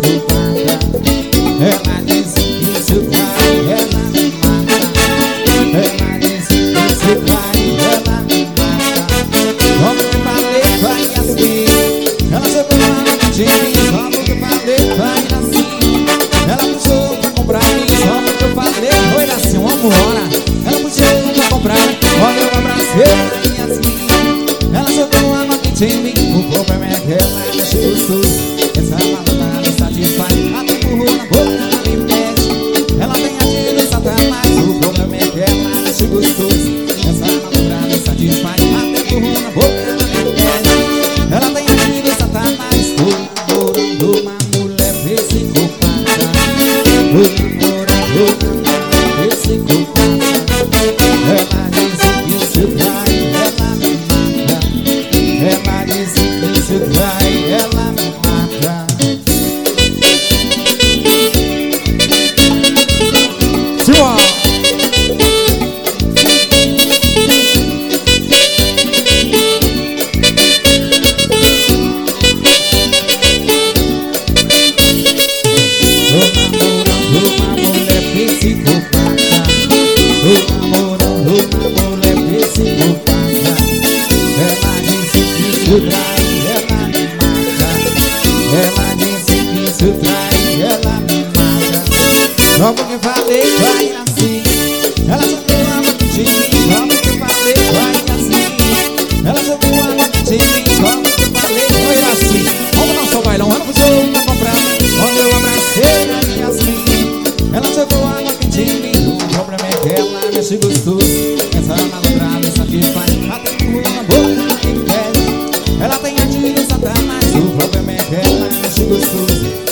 psicopata. Ela disse que isso vai, ela me mata. Ela disse que isso vai, ela me mata. Como que falei, vai assim. Ela jogou uma de mim, só porque eu falei, vai assim. Ela puxou pra comprar mim, só porque eu falei, foi assim, uma hora. Ela puxou pra comprar, olha eu abracei, vai assim. Ela jogou uma de mim, o problema é que ela mexe gostoso. Essa maluca me satisfaz, até empurrou na boca, ela me pede. Ela tem a de do satanás, o problema é que ela mexe gostoso. Essa maluca me satisfaz, até empurrou na boca, ela me pede. Ela tem a de do satanás, tô namorando uma mulher psicopata. Tô namorando uma mulher psicopata. Ela disse que isso vai, ela me mata. Ela disse que isso vai, ela me mata. Simão! Tô namorando uma mulher psicopata. Tô namorando uma mulher psicopata. Ela disse que isso trai, ela me mata. Ela disse que isso trai, ela me mata. Só porque falei, vai assim. Ela jogou a mão de mim, só porque falei, vai assim. Ela jogou a mão de mim, só porque falei, foi assim. Vamos no nosso bailão, ela puxou pra comprar. Quando eu abracei a minha assim. Ela jogou a mão de mim, o problema é que ela mexe gostoso. Essa malandra me satisfaz, até empurrou na boca, ela me pede. Ela tem a de do satanás, o problema é que ela mexe gostoso.